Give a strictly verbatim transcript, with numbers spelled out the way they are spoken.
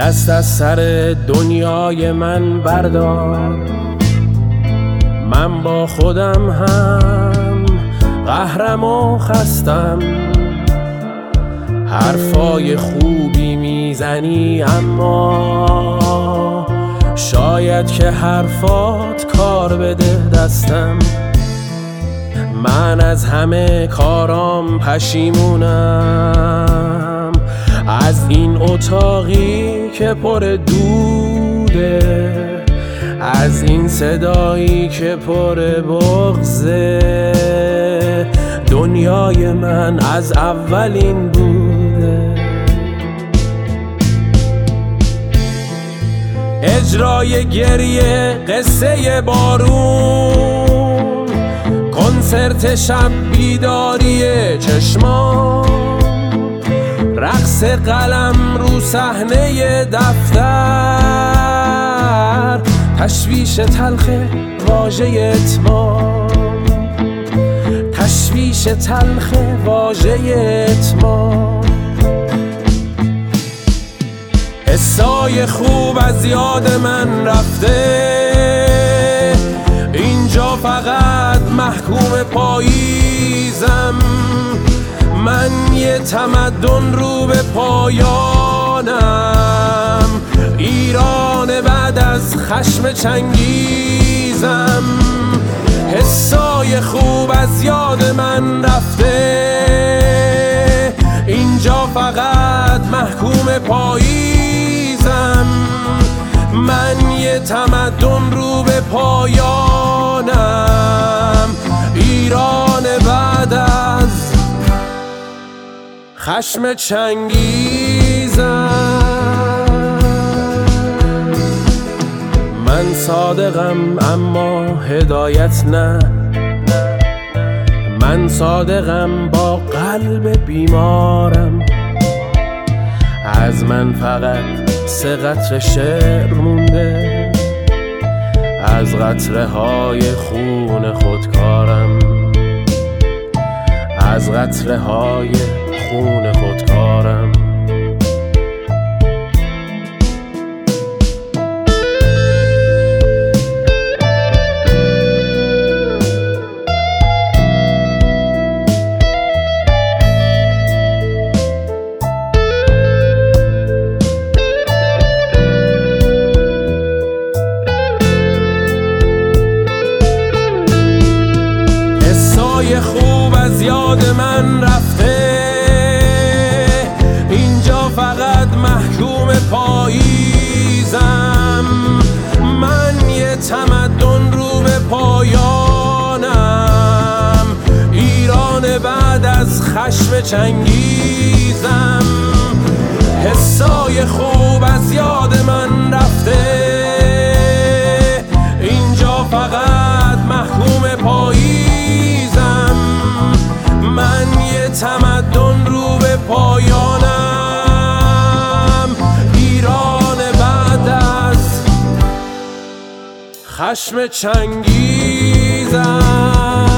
دست از سر دنیای من بردار. من با خودم هم قهرم و خستم. حرفای خوبی میزنی اما شاید که حرفات کار بده دستم. من از همه کارام پشیمونم، از این اتاقی که پر دوده، از این صدایی که پر بغضه. دنیای من از اولین بوده. اجرای گریه، قصه بارون، کنسرت شب، بیداری چشمان، رقص قلم رو صحنه دفتر، تشویش تلخ واژه اتمام، تشویش تلخ واژه اتمام. حسای خوب از یاد من رفته، اینجا فقط محکوم پاییزم. من یه تمدن رو به پایانم، ایران بعد از خشم چنگیزم. حسای خوب از یاد من رفته، اینجا فقط محکوم پاییزم. من یه تمدن رو به پایانم، ایران بعد از خشم چنگیزم. من صادقم اما هدایت نه، من صادقم با قلب بیمارم. از من فقط سه قطره شعر مونده، از قطره های خون خودکارم، از قطره های خون خودکارم. حسای خوب از یاد من رفته، اینجا فقط محکوم پاییزم. من یه تمدن رو به پایانم، ایران بعد از خشم چنگیزم. حسای خوب از یاد من رفته، اینجا فقط محکوم پاییزم. من یه تمدن رو به پایانم، ایران بعد از خشم چنگیزم.